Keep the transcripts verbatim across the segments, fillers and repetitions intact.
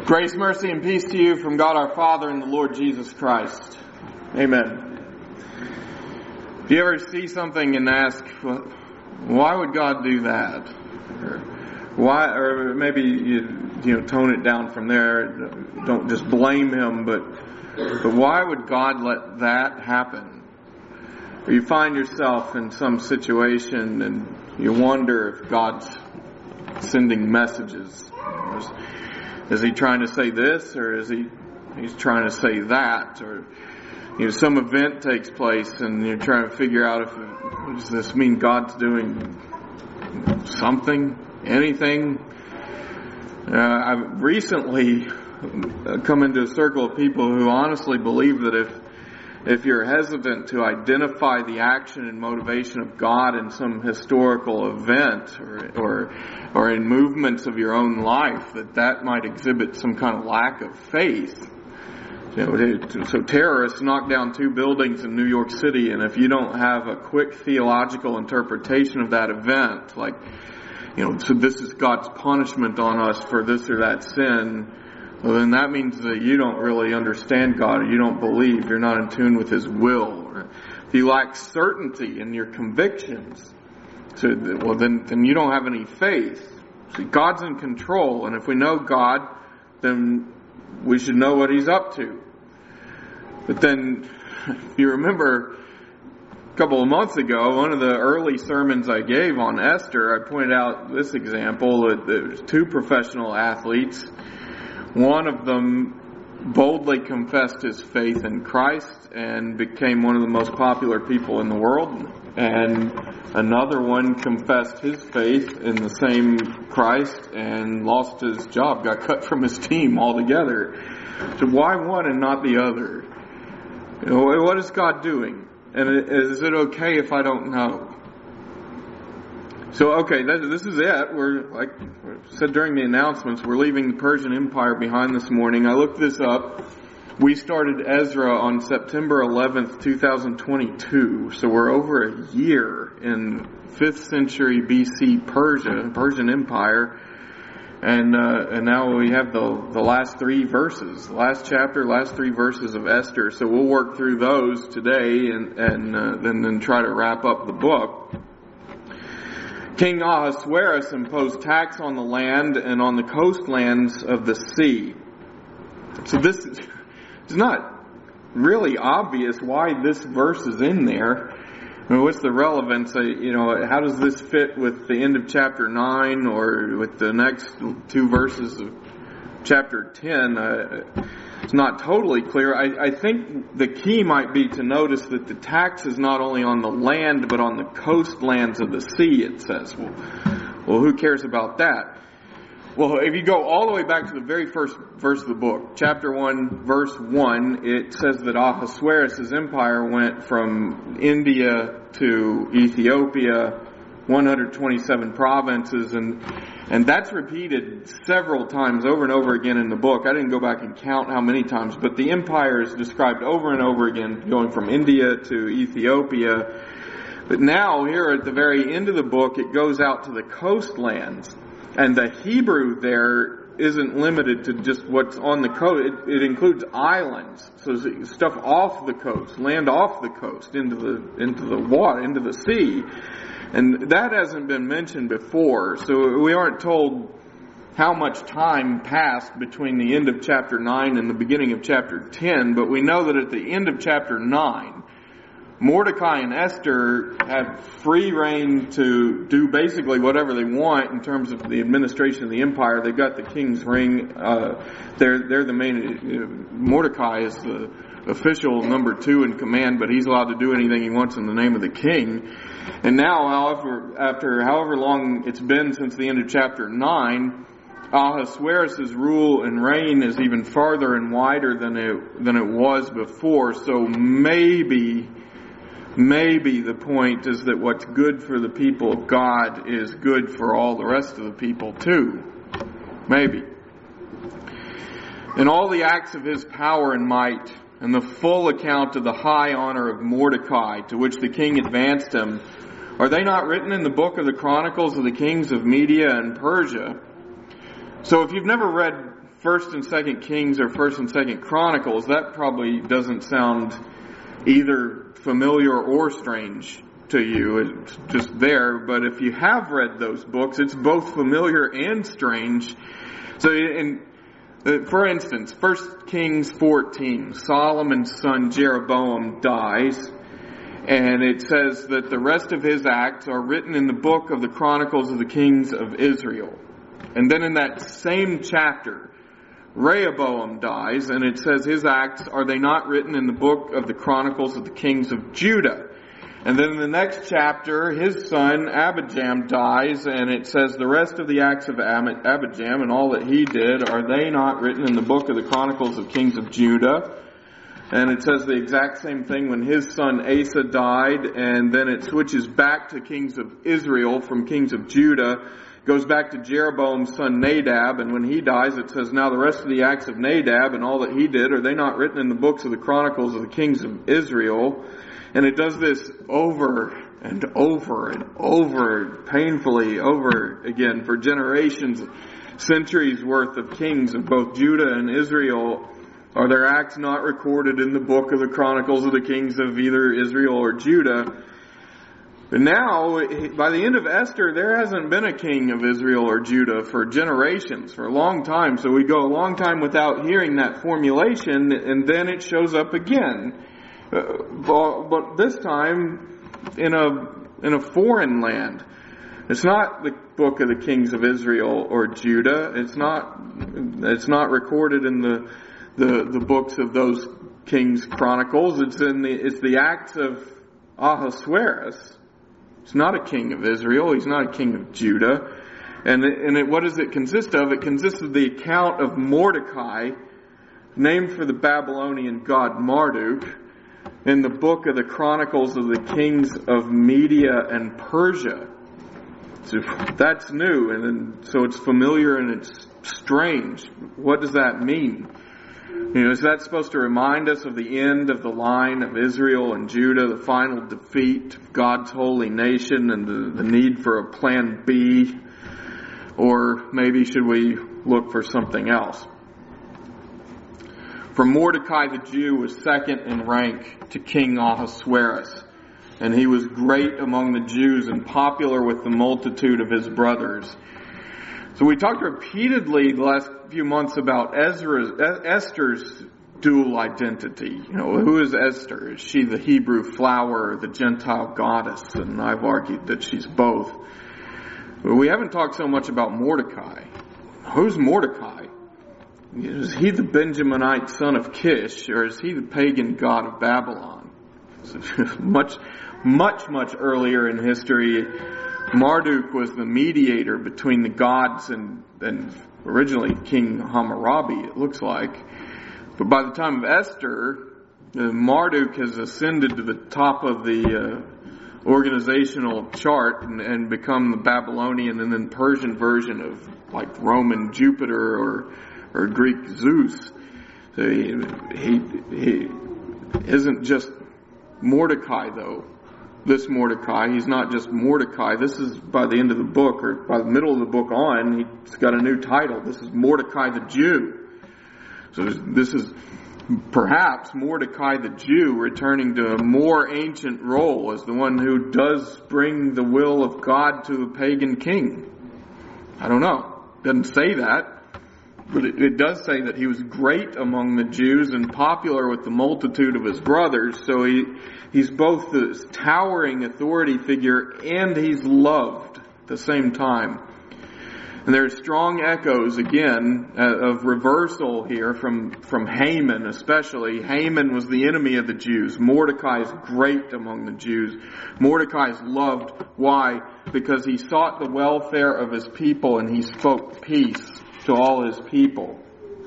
Grace, mercy, and peace to you from God our Father and the Lord Jesus Christ. Amen. If you ever see something and ask, well, why would God do that? Or why, or maybe you, you know, tone it down from there. Don't just blame Him, but but why would God let that happen? Or you find yourself in some situation and you wonder if God's sending messages. Is He trying to say this, or is He He's trying to say that? Or you know, some event takes place and you're trying to figure out if what does this mean? God's doing something, anything. Uh, I've recently come into a circle of people who honestly believe that if if you're hesitant to identify the action and motivation of God in some historical event or or, or in movements of your own life, that that might exhibit some kind of lack of faith. You know, so terrorists knocked down two buildings in New York City, and if you don't have a quick theological interpretation of that event, like, you know, so this is God's punishment on us for this or that sin, well, then that means that you don't really understand God, or you don't believe, you're not in tune with His will. Or if you lack certainty in your convictions, so, well, then, then you don't have any faith. See, God's in control, and if we know God, then we should know what He's up to. But then, if you remember, a couple of months ago, one of the early sermons I gave on Esther, I pointed out this example, that there's two professional athletes. One of them boldly confessed his faith in Christ and became one of the most popular people in the world. And another one confessed his faith in the same Christ and lost his job, got cut from his team altogether. So why one and not the other? You know, what is God doing? And is it okay if I don't know? So, okay, this is it. We're, like I said during the announcements, we're leaving the Persian Empire behind this morning. I looked this up. We started Ezra on September eleventh, twenty twenty-two. So we're over a year in fifth century B C Persia, Persian Empire. And uh, and now we have the the last three verses, the last chapter, last three verses of Esther. So we'll work through those today and, and uh, then, then try to wrap up the book. King Ahasuerus imposed tax on the land and on the coastlands of the sea. So this is not really obvious why this verse is in there. I mean, what's the relevance? You know, how does this fit with the end of chapter nine or with the next two verses of chapter ten? Uh, it's not totally clear. I, I think the key might be to notice that the tax is not only on the land, but on the coastlands of the sea, it says. Well, well, who cares about that? Well, if you go all the way back to the very first verse of the book, chapter one, verse one, it says that Ahasuerus' empire went from India to Ethiopia, one hundred twenty-seven provinces, and and that's repeated several times over and over again in the book. I didn't go back and count how many times, but the empire is described over and over again, going from India to Ethiopia. But now, here at the very end of the book, it goes out to the coastlands. And the Hebrew there isn't limited to just what's on the coast. It, it includes islands. So stuff off the coast, land off the coast, into the into the water, into the sea. And that hasn't been mentioned before. So we aren't told how much time passed between the end of chapter nine and the beginning of chapter ten. But we know that at the end of chapter nine, Mordecai and Esther have free reign to do basically whatever they want in terms of the administration of the empire. They've got the king's ring. Uh, they're they're the main. Uh, Mordecai is the official number two in command, but he's allowed to do anything he wants in the name of the king. And now, however, after however long it's been since the end of chapter nine, Ahasuerus' rule and reign is even farther and wider than it than it was before. So maybe. Maybe the point is that what's good for the people of God is good for all the rest of the people too. Maybe. And all the acts of his power and might, and the full account of the high honor of Mordecai, to which the king advanced him, are they not written in the book of the Chronicles of the kings of Media and Persia? So if you've never read First and Second Kings or First and Second Chronicles, that probably doesn't sound either familiar or strange to you. It's just there. But if you have read those books, it's both familiar and strange. So, in, for instance, First Kings fourteen, Solomon's son Jeroboam dies, and it says that the rest of his acts are written in the book of the Chronicles of the Kings of Israel. And then in that same chapter, Rehoboam dies, and it says his acts, are they not written in the book of the Chronicles of the Kings of Judah? And then in the next chapter, his son Abijam dies, and it says the rest of the acts of Abijam and all that he did, are they not written in the book of the Chronicles of Kings of Judah? And it says the exact same thing when his son Asa died, and then it switches back to Kings of Israel from Kings of Judah. Goes back to Jeroboam's son Nadab, and when he dies it says, now the rest of the acts of Nadab and all that he did, are they not written in the books of the Chronicles of the Kings of Israel? And it does this over and over and over, painfully over again, for generations, centuries worth of kings of both Judah and Israel. Are their acts not recorded in the book of the Chronicles of the Kings of either Israel or Judah? But now, by the end of Esther, there hasn't been a king of Israel or Judah for generations, for a long time. So we go a long time without hearing that formulation, and then it shows up again. Uh, but, but this time, in a in a foreign land. It's not the book of the Kings of Israel or Judah. It's not. It's not recorded in the the, the books of those kings' chronicles. It's in the. It's the Acts of Ahasuerus. He's not a king of Israel. He's not a king of Judah. And, it, and it, what does it consist of? It consists of the account of Mordecai, named for the Babylonian god Marduk, in the book of the Chronicles of the Kings of Media and Persia. So that's new, and then, so it's familiar and it's strange. What does that mean? You know, is that supposed to remind us of the end of the line of Israel and Judah, the final defeat of God's holy nation, and the, the need for a plan B? Or maybe should we look for something else? For Mordecai the Jew was second in rank to King Ahasuerus, and he was great among the Jews and popular with the multitude of his brothers. So we talked repeatedly the last few months about Ezra's, Esther's dual identity. You know, who is Esther? Is she the Hebrew flower or the Gentile goddess? And I've argued that she's both. But we haven't talked so much about Mordecai. Who's Mordecai? Is he the Benjaminite son of Kish, or is he the pagan god of Babylon? So much, much, much earlier in history, Marduk was the mediator between the gods and, and originally King Hammurabi, it looks like. But by the time of Esther, uh, Marduk has ascended to the top of the uh, organizational chart and, and become the Babylonian and then Persian version of like Roman Jupiter or or Greek Zeus. So he, he, he isn't just Mordecai though. This Mordecai, he's not just Mordecai. This is by the end of the book, or by the middle of the book on, he's got a new title. This is Mordecai the Jew. So this is perhaps Mordecai the Jew returning to a more ancient role as the one who does bring the will of God to the pagan king. I don't know. Doesn't say that. But it, it does say that he was great among the Jews and popular with the multitude of his brothers. So he he's both this towering authority figure and he's loved at the same time. And there's strong echoes, again, uh, of reversal here from, from Haman especially. Haman was the enemy of the Jews. Mordecai is great among the Jews. Mordecai is loved. Why? Because he sought the welfare of his people and he spoke peace to all his people.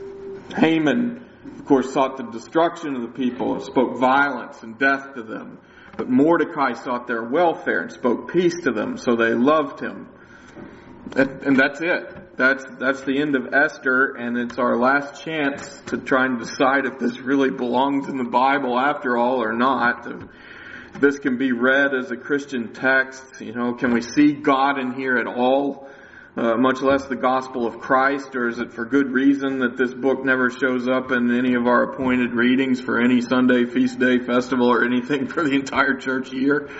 Haman, of course, sought the destruction of the people and spoke violence and death to them. But Mordecai sought their welfare and spoke peace to them, so they loved him. And that's it. That's that's the end of Esther, and it's our last chance to try and decide if this really belongs in the Bible after all or not. If this can be read as a Christian text, you know, can we see God in here at all? uh, much less the gospel of Christ? Or is it for good reason that this book never shows up in any of our appointed readings for any Sunday, feast day, festival, or anything for the entire church year?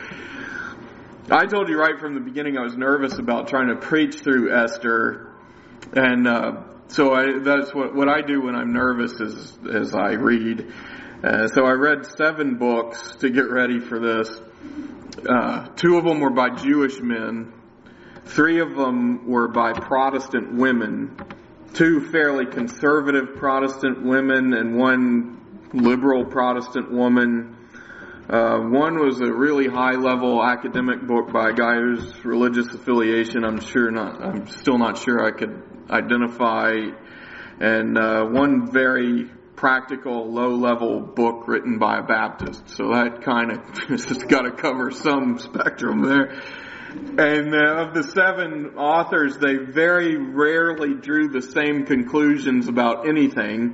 I told you right from the beginning I was nervous about trying to preach through Esther, and uh, so I, that's what what I do when I'm nervous is as I read. Uh, so I read seven books to get ready for this. Uh, two of them were by Jewish men. Three of them were by Protestant women. Two fairly conservative Protestant women and one liberal Protestant woman. Uh, one was a really high-level academic book by a guy whose religious affiliation I'm sure not, I'm still not sure I could identify, and uh, one very practical, low-level book written by a Baptist. So that kind of just got to cover some spectrum there. And uh, of the seven authors, they very rarely drew the same conclusions about anything.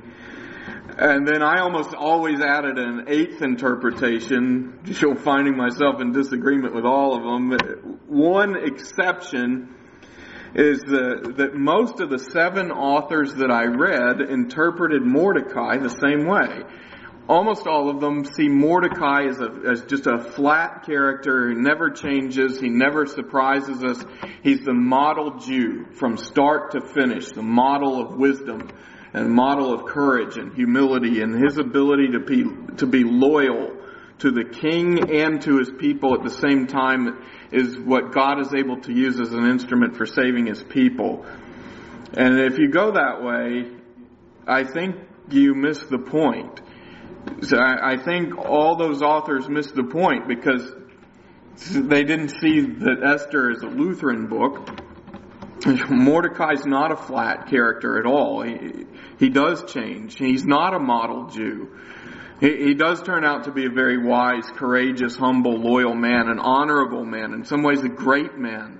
And then I almost always added an eighth interpretation, just finding myself in disagreement with all of them. One exception is the, that most of the seven authors that I read interpreted Mordecai the same way. Almost all of them see Mordecai as, a, as just a flat character who never changes, he never surprises us. He's the model Jew from start to finish, the model of wisdom and model of courage and humility, and his ability to be to be loyal to the king and to his people at the same time is what God is able to use as an instrument for saving his people. And if you go that way, I think you miss the point. So I, I think all those authors missed the point because they didn't see that Esther is a Lutheran book. Mordecai's not a flat character at all. He, he does change. He's not a model Jew. He, he does turn out to be a very wise, courageous, humble, loyal man, an honorable man, in some ways a great man,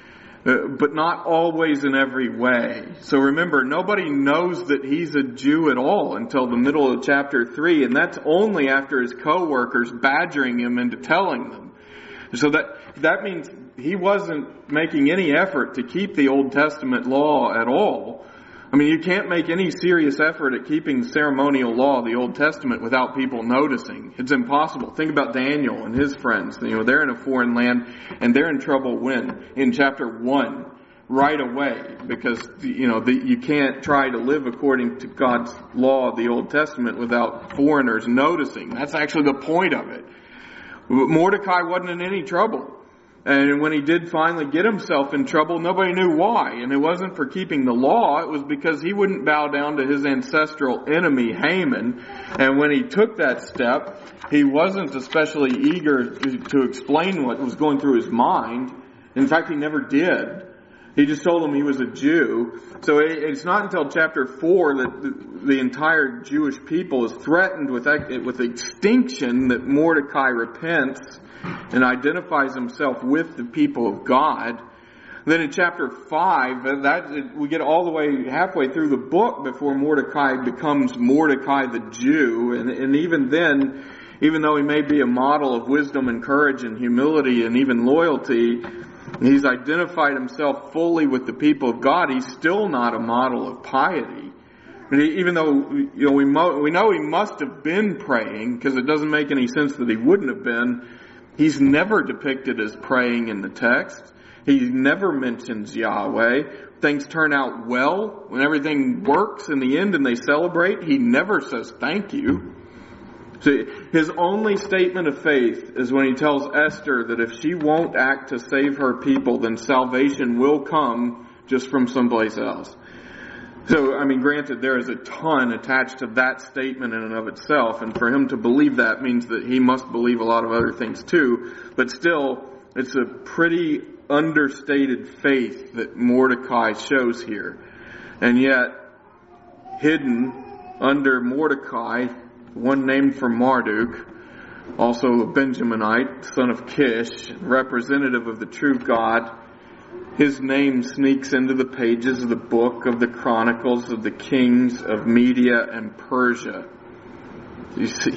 uh, but not always in every way. So remember, nobody knows that he's a Jew at all until the middle of chapter three, and that's only after his co-workers badgering him into telling them. So that that means he wasn't making any effort to keep the Old Testament law at all. I mean, you can't make any serious effort at keeping the ceremonial law of the Old Testament without people noticing. It's impossible. Think about Daniel and his friends. You know, they're in a foreign land and they're in trouble when? In chapter one, right away, because, you know, the, you can't try to live according to God's law of the Old Testament without foreigners noticing. That's actually the point of it. Mordecai wasn't in any trouble. And when he did finally get himself in trouble, nobody knew why. And it wasn't for keeping the law. It was because he wouldn't bow down to his ancestral enemy, Haman. And when he took that step, he wasn't especially eager to explain what was going through his mind. In fact, he never did. He just told him he was a Jew. So it's not until chapter four that the entire Jewish people is threatened with with extinction that Mordecai repents and identifies himself with the people of God. Then in chapter five, that we get all the way halfway through the book before Mordecai becomes Mordecai the Jew. And, and even then, even though he may be a model of wisdom and courage and humility and even loyalty, he's identified himself fully with the people of God. He's still not a model of piety. Even though, you know, we mo- we know he must have been praying, because it doesn't make any sense that he wouldn't have been. He's never depicted as praying in the text. He never mentions Yahweh. Things turn out well. When everything works in the end and they celebrate, he never says thank you. So his only statement of faith is when he tells Esther that if she won't act to save her people, then salvation will come just from someplace else. So, I mean, granted, there is a ton attached to that statement in and of itself, and for him to believe that means that he must believe a lot of other things too, but still, it's a pretty understated faith that Mordecai shows here. And yet, hidden under Mordecai, one named for Marduk, also a Benjaminite, son of Kish, representative of the true God, his name sneaks into the pages of the book of the Chronicles of the Kings of Media and Persia. You see,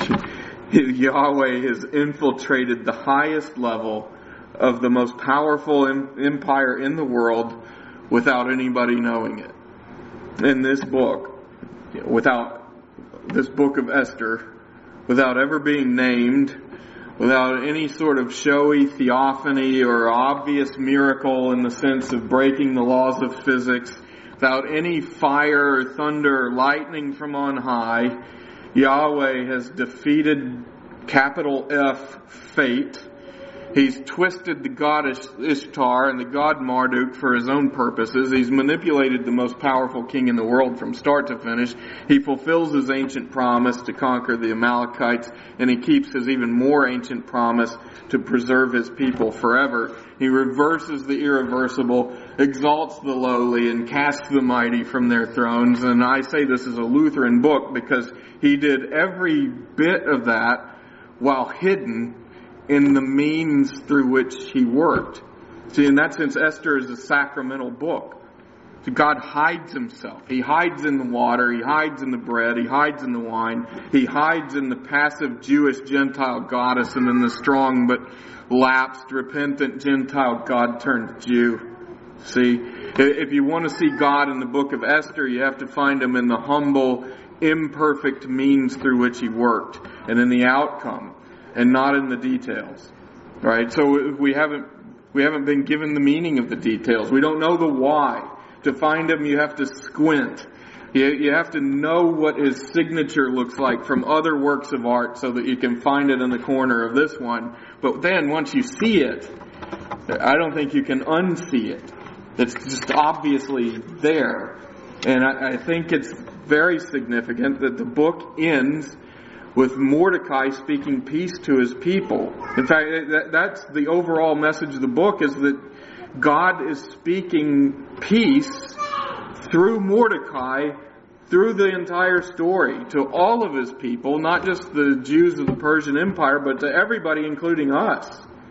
Yahweh has infiltrated the highest level of the most powerful empire in the world without anybody knowing it. In this book, without this book of Esther, without ever being named, without any sort of showy theophany or obvious miracle in the sense of breaking the laws of physics, without any fire or thunder or lightning from on high, Yahweh has defeated capital F fate. He's twisted the goddess Ishtar and the god Marduk for his own purposes. He's manipulated the most powerful king in the world from start to finish. He fulfills his ancient promise to conquer the Amalekites, and he keeps his even more ancient promise to preserve his people forever. He reverses the irreversible, exalts the lowly, and casts the mighty from their thrones. And I say this is a Lutheran book because he did every bit of that while hidden in the means through which he worked. See, in that sense, Esther is a sacramental book. God hides himself. He hides in the water. He hides in the bread. He hides in the wine. He hides in the passive Jewish Gentile goddess and in the strong but lapsed, repentant Gentile God-turned Jew. See, if you want to see God in the book of Esther, you have to find him in the humble, imperfect means through which he worked and in the outcome, and not in the details. Right? So we haven't we haven't been given the meaning of the details. We don't know the why. To find him, you have to squint. You, you have to know what his signature looks like from other works of art so that you can find it in the corner of this one. But then once you see it, I don't think you can unsee it. It's just obviously there. And I, I think it's very significant that the book ends with Mordecai speaking peace to his people. In fact, that, that's the overall message of the book, is that God is speaking peace through Mordecai, through the entire story, to all of his people, not just the Jews of the Persian Empire, but to everybody, including us.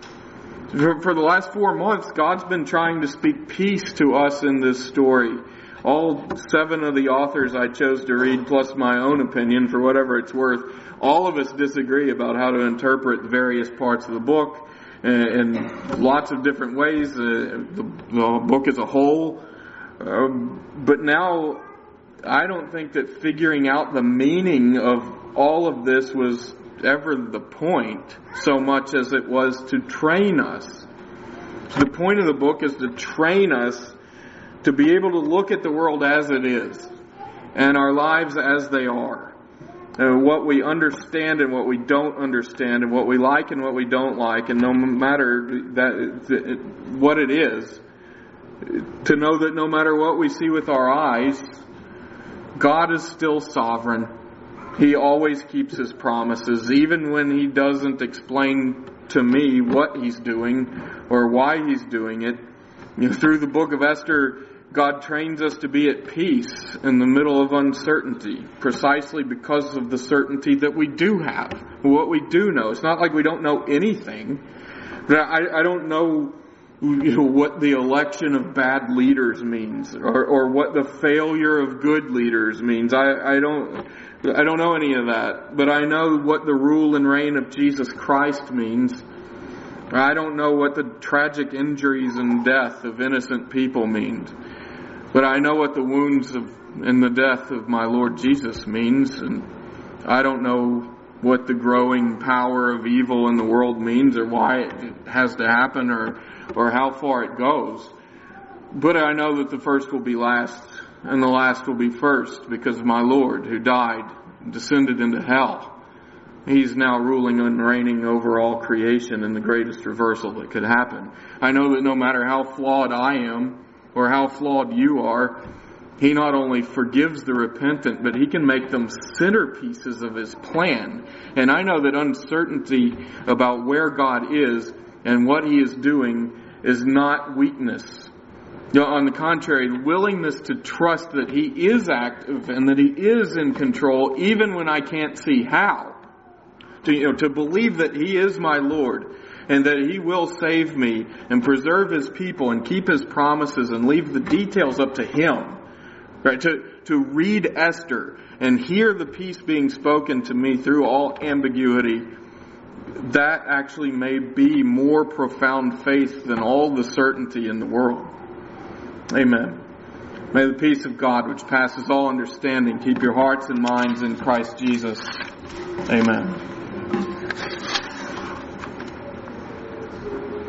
For, for the last four months, God's been trying to speak peace to us in this story. All seven of the authors I chose to read, plus my own opinion, for whatever it's worth, all of us disagree about how to interpret various parts of the book in lots of different ways, uh, the, the book as a whole. Um, but now, I don't think that figuring out the meaning of all of this was ever the point, so much as it was to train us. The point of the book is to train us to be able to look at the world as it is, and our lives as they are. And what we understand and what we don't understand, and what we like and what we don't like, and no matter that what it is, to know that no matter what we see with our eyes, God is still sovereign. He always keeps his promises, even when he doesn't explain to me what he's doing or why he's doing it. You know, through the book of Esther, God trains us to be at peace in the middle of uncertainty, precisely because of the certainty that we do have, what we do know. It's not like we don't know anything. I, I don't know, you know, what the election of bad leaders means, or, or what the failure of good leaders means. I, I don't, I don't know any of that, but I know what the rule and reign of Jesus Christ means. I don't know what the tragic injuries and death of innocent people means. But I know what the wounds of and the death of my Lord Jesus means, and I don't know what the growing power of evil in the world means, or why it has to happen, or or how far it goes. But I know that the first will be last, and the last will be first, because of my Lord, who died and descended into hell. He's now ruling and reigning over all creation in the greatest reversal that could happen. I know that no matter how flawed I am, or how flawed you are, he not only forgives the repentant, but he can make them centerpieces of his plan. And I know that uncertainty about where God is and what he is doing is not weakness. You know, on the contrary, willingness to trust that he is active and that he is in control, even when I can't see how. To, you know, to believe that he is my Lord, and that he will save me and preserve his people and keep his promises and leave the details up to him. Right? To, to read Esther and hear the peace being spoken to me through all ambiguity, that actually may be more profound faith than all the certainty in the world. Amen. May the peace of God, which passes all understanding, keep your hearts and minds in Christ Jesus. Amen.